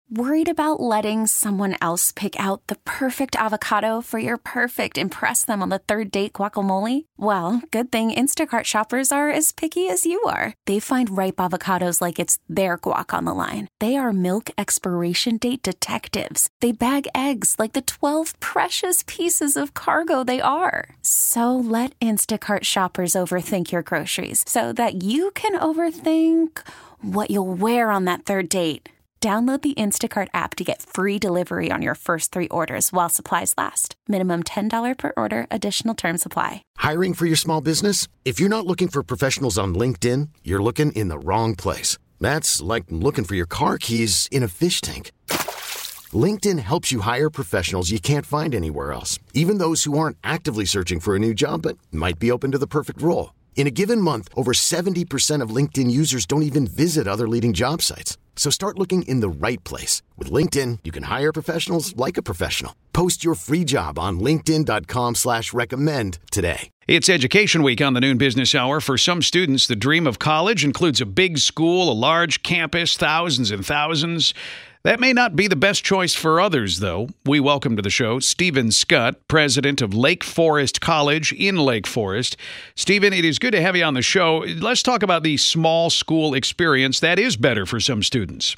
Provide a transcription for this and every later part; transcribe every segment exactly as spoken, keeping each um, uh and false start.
Worried about letting someone else pick out the perfect avocado for your perfect impress them on the third date guacamole? Well, good thing Instacart shoppers are as picky as you are. They find ripe avocados like it's their guac on the line. They are milk expiration date detectives. They bag eggs like the twelve precious pieces of cargo they are. So let Instacart shoppers overthink your groceries so that you can overthink what you'll wear on that third date. Download the Instacart app to get free delivery on your first three orders while supplies last. Minimum ten dollars per order. Additional terms apply. Hiring for your small business? If you're not looking for professionals on LinkedIn, you're looking in the wrong place. That's like looking for your car keys in a fish tank. LinkedIn helps you hire professionals you can't find anywhere else, even those who aren't actively searching for a new job but might be open to the perfect role. In a given month, over seventy percent of LinkedIn users don't even visit other leading job sites. So start looking in the right place. With LinkedIn, you can hire professionals like a professional. Post your free job on linkedin.com slash recommend today. It's Education Week on the Noon Business Hour. For some students, the dream of college includes a big school, a large campus, thousands and thousands. That may not be the best choice for others, though. We welcome to the show Stephen Scutt, president of Lake Forest College in Lake Forest. Stephen, it is good to have you on the show. Let's talk about the small school experience that is better for some students.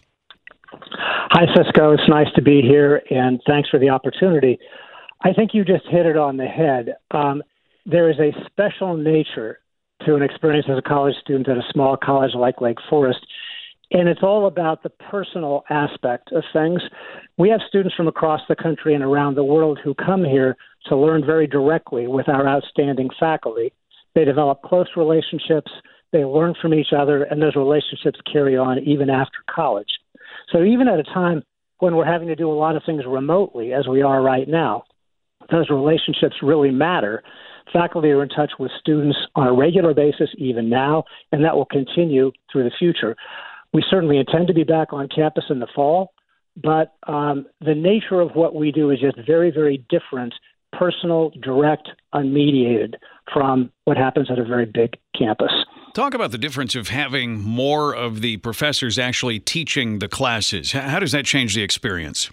Hi, Cisco. It's nice to be here, and thanks for the opportunity. I think you just hit it on the head. Um, there is a special nature to an experience as a college student at a small college like Lake Forest. And it's all about the personal aspect of things. We have students from across the country and around the world who come here to learn very directly with our outstanding faculty. They develop close relationships, they learn from each other, and those relationships carry on even after college. So even at a time when we're having to do a lot of things remotely, as we are right now, those relationships really matter. Faculty are in touch with students on a regular basis even now, and that will continue through the future. We certainly intend to be back on campus in the fall, but um, the nature of what we do is just very, very different, personal, direct, unmediated from what happens at a very big campus. Talk about the difference of having more of the professors actually teaching the classes. How does that change the experience?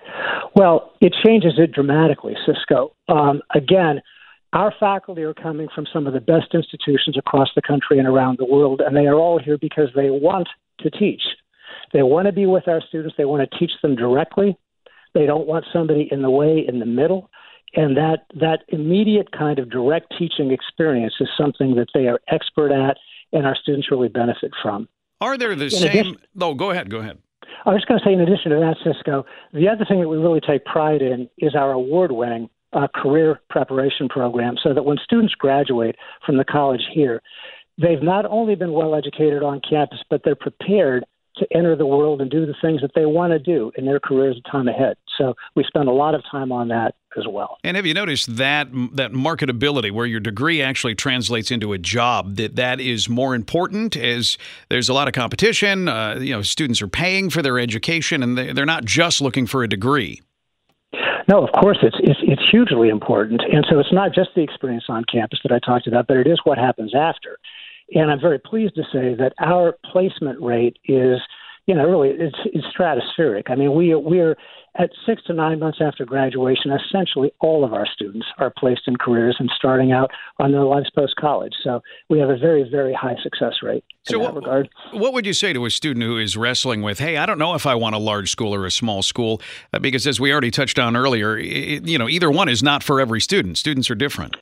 Well, it changes it dramatically, Cisco. Um, again, our faculty are coming from some of the best institutions across the country and around the world, and they are all here because they want to teach. They want to be with our students. They want to teach them directly. They don't want somebody in the way, in the middle. And that that immediate kind of direct teaching experience is something that they are expert at and our students really benefit from. Are there the in same... Addition, oh, go ahead, go ahead. I was going to say, in addition to that, Cisco, the other thing that we really take pride in is our award-winning uh, career preparation program, so that when students graduate from the college here, they've not only been well educated on campus, but they're prepared to enter the world and do the things that they want to do in their careers a time ahead. So we spend a lot of time on that as well. And have you noticed that that marketability, where your degree actually translates into a job, that that is more important as there's a lot of competition? Uh, you know, students are paying for their education, and they're not just looking for a degree. No, of course, it's, it's it's hugely important. And so it's not just the experience on campus that I talked about, but it is what happens after. And I'm very pleased to say that our placement rate is, you know, really, it's, it's stratospheric. I mean, we, we're at six to nine months after graduation, essentially all of our students are placed in careers and starting out on their lives post-college. So we have a very, very high success rate in so that what, regard. What would you say to a student who is wrestling with, hey, I don't know if I want a large school or a small school? Uh, because as we already touched on earlier, it, you know, either one is not for every student. Students are different.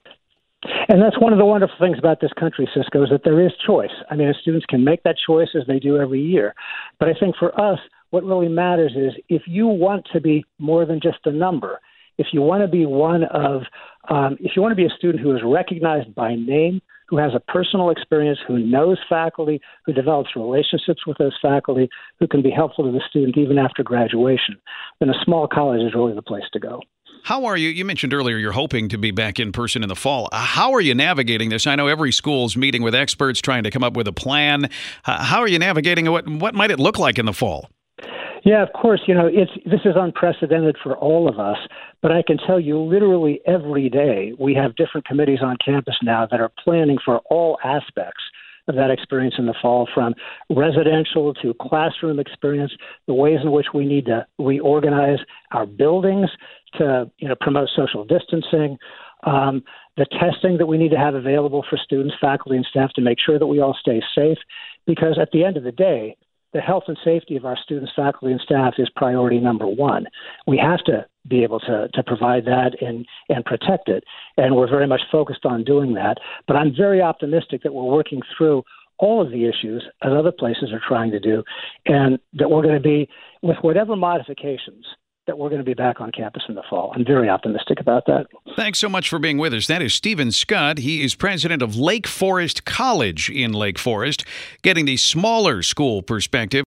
And that's one of the wonderful things about this country, Cisco, is that there is choice. I mean, students can make that choice as they do every year. But I think for us, what really matters is if you want to be more than just a number, if you want to be one of, um, if you want to be a student who is recognized by name, who has a personal experience, who knows faculty, who develops relationships with those faculty, who can be helpful to the student even after graduation, then a small college is really the place to go. How are you? You mentioned earlier you're hoping to be back in person in the fall. How are you navigating this? I know every school's meeting with experts, trying to come up with a plan. How are you navigating it? What, what might it look like in the fall? Yeah, of course. You know, it's this is unprecedented for all of us. But I can tell you literally every day we have different committees on campus now that are planning for all aspects of that experience in the fall, from residential to classroom experience, the ways in which we need to reorganize our buildings to, you know, promote social distancing, um, the testing that we need to have available for students, faculty, and staff to make sure that we all stay safe. Because at the end of the day, the health and safety of our students, faculty, and staff is priority number one. We have to be able to, to provide that and, and protect it. And we're very much focused on doing that. But I'm very optimistic that we're working through all of the issues, as other places are trying to do, and that we're going to be, with whatever modifications, that we're going to be back on campus in the fall. I'm very optimistic about that. Thanks so much for being with us. That is Stephen Scott. He is president of Lake Forest College in Lake Forest, getting the smaller school perspective.